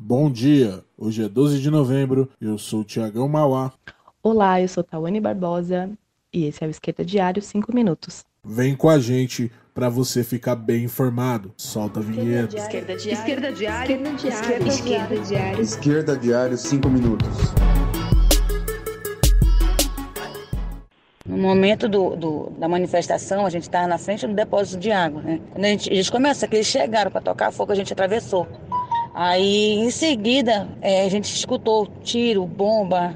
Bom dia, hoje é 12 de novembro, eu sou o Tiagão Mauá. Olá, eu sou Tawane Barbosa e esse é o Esquerda Diário 5 minutos. Vem com a gente para você ficar bem informado. Solta a vinheta. Esquerda Diário. Esquerda Diário. Esquerda Diário. Esquerda Diário 5 minutos. No momento da manifestação, a gente estava na frente do depósito de água, né? Quando eles começaram, que eles chegaram para tocar fogo, a gente atravessou. Aí, em seguida, a gente escutou tiro, bomba,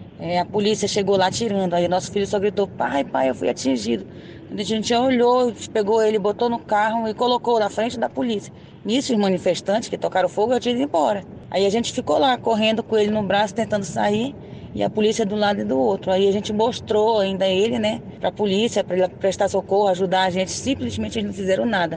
a polícia chegou lá atirando. Aí nosso filho só gritou, pai, eu fui atingido. Quando a gente olhou, pegou ele, botou no carro e colocou na frente da polícia. Nisso, os manifestantes que tocaram fogo, já tinham ido embora. Aí a gente ficou lá, correndo com ele no braço, tentando sair. E a polícia do lado e do outro. Aí a gente mostrou ainda ele, né, para a polícia, para ele prestar socorro, ajudar a gente. Simplesmente eles não fizeram nada.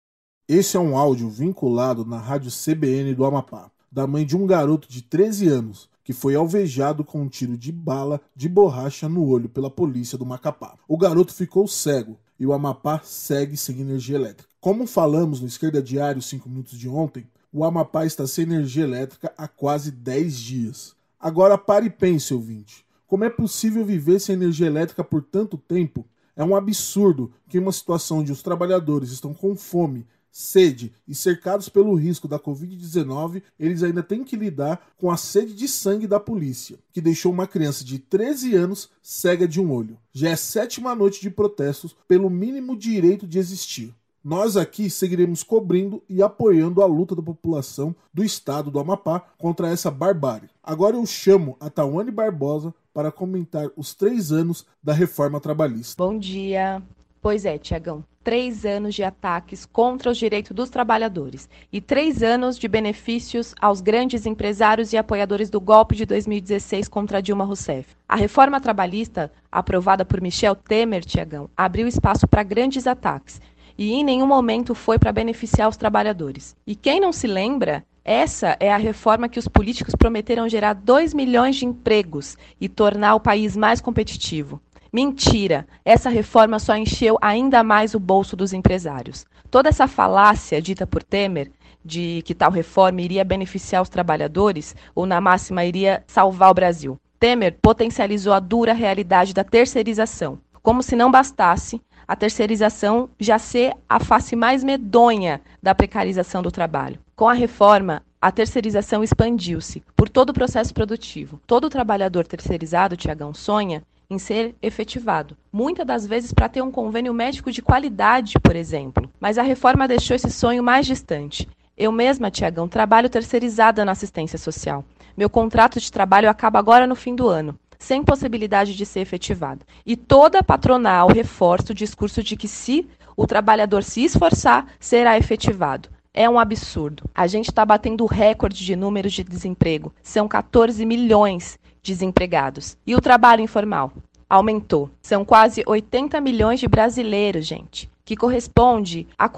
Esse é um áudio vinculado na rádio CBN do Amapá, da mãe de um garoto de 13 anos, que foi alvejado com um tiro de bala de borracha no olho pela polícia do Macapá. O garoto ficou cego e o Amapá segue sem energia elétrica. Como falamos no Esquerda Diário 5 minutos de ontem, o Amapá está sem energia elétrica há quase 10 dias. Agora pare e pense, ouvinte. Como é possível viver sem energia elétrica por tanto tempo? É um absurdo que em uma situação onde os trabalhadores estão com fome, sede e cercados pelo risco da Covid-19, eles ainda têm que lidar com a sede de sangue da polícia, que deixou uma criança de 13 anos cega de um olho. Já é a 7ª noite de protestos pelo mínimo direito de existir. Nós aqui seguiremos cobrindo e apoiando a luta da população do estado do Amapá contra essa barbárie. Agora eu chamo a Tawane Barbosa para comentar os 3 anos da reforma trabalhista. Bom dia. Pois é, Tiagão. 3 anos de ataques contra os direitos dos trabalhadores e 3 anos de benefícios aos grandes empresários e apoiadores do golpe de 2016 contra Dilma Rousseff. A reforma trabalhista, aprovada por Michel Temer, Tiagão, abriu espaço para grandes ataques e em nenhum momento foi para beneficiar os trabalhadores. E quem não se lembra, essa é a reforma que os políticos prometeram gerar 2 milhões de empregos e tornar o país mais competitivo. Mentira! Essa reforma só encheu ainda mais o bolso dos empresários. Toda essa falácia dita por Temer, de que tal reforma iria beneficiar os trabalhadores, ou na máxima iria salvar o Brasil. Temer potencializou a dura realidade da terceirização. Como se não bastasse, a terceirização já ser a face mais medonha da precarização do trabalho. Com a reforma, a terceirização expandiu-se por todo o processo produtivo. Todo trabalhador terceirizado, Tiagão, sonha em ser efetivado. Muitas das vezes para ter um convênio médico de qualidade, por exemplo. Mas a reforma deixou esse sonho mais distante. Eu mesma, Tiagão, trabalho terceirizada na assistência social. Meu contrato de trabalho acaba agora no fim do ano, sem possibilidade de ser efetivado. E toda patronal reforça o discurso de que se o trabalhador se esforçar, será efetivado. É um absurdo. A gente está batendo recorde de números de desemprego. São 14 milhões desempregados. E o trabalho informal aumentou. São quase 80 milhões de brasileiros, gente, que corresponde a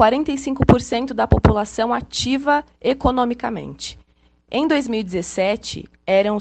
45% da população ativa economicamente. Em 2017, eram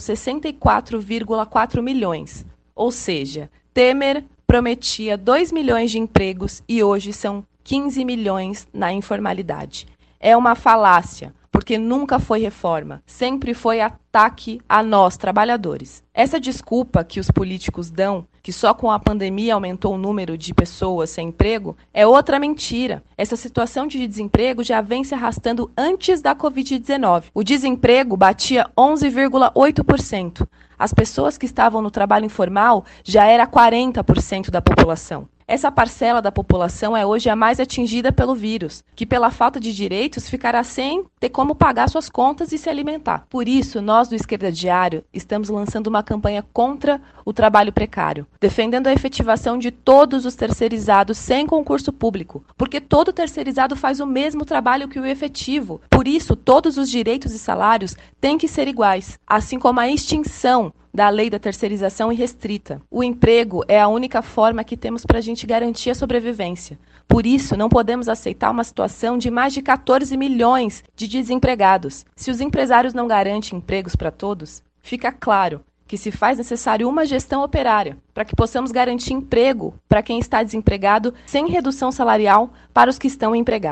64,4 milhões. Ou seja, Temer prometia 2 milhões de empregos e hoje são 15 milhões na informalidade. É uma falácia, porque nunca foi reforma, sempre foi ataque a nós, trabalhadores. Essa desculpa que os políticos dão, que só com a pandemia aumentou o número de pessoas sem emprego, é outra mentira. Essa situação de desemprego já vem se arrastando antes da Covid-19. O desemprego batia 11,8%. As pessoas que estavam no trabalho informal já era 40% da população. Essa parcela da população é hoje a mais atingida pelo vírus, que pela falta de direitos ficará sem ter como pagar suas contas e se alimentar. Por isso, nós do Esquerda Diário estamos lançando uma campanha contra o trabalho precário, defendendo a efetivação de todos os terceirizados sem concurso público, porque todo terceirizado faz o mesmo trabalho que o efetivo. Por isso, todos os direitos e salários têm que ser iguais, assim como a extinção da lei da terceirização irrestrita. O emprego é a única forma que temos para a gente garantir a sobrevivência. Por isso, não podemos aceitar uma situação de mais de 14 milhões de desempregados. Se os empresários não garantem empregos para todos, fica claro que se faz necessário uma gestão operária para que possamos garantir emprego para quem está desempregado sem redução salarial para os que estão empregados.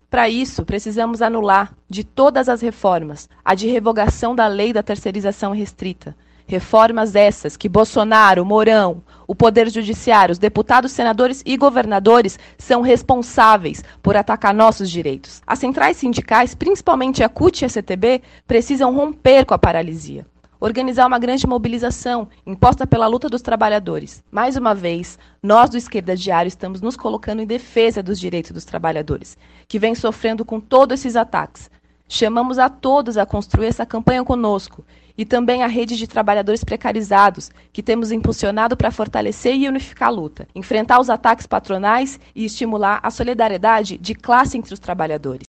Para isso, precisamos anular de todas as reformas a de revogação da lei da terceirização restrita. Reformas essas que Bolsonaro, Mourão, o Poder Judiciário, os deputados, senadores e governadores são responsáveis por atacar nossos direitos. As centrais sindicais, principalmente a CUT e a CTB, precisam romper com a paralisia. Organizar uma grande mobilização imposta pela luta dos trabalhadores. Mais uma vez, nós do Esquerda Diário estamos nos colocando em defesa dos direitos dos trabalhadores, que vêm sofrendo com todos esses ataques. Chamamos a todos a construir essa campanha conosco e também a rede de trabalhadores precarizados, que temos impulsionado para fortalecer e unificar a luta, enfrentar os ataques patronais e estimular a solidariedade de classe entre os trabalhadores.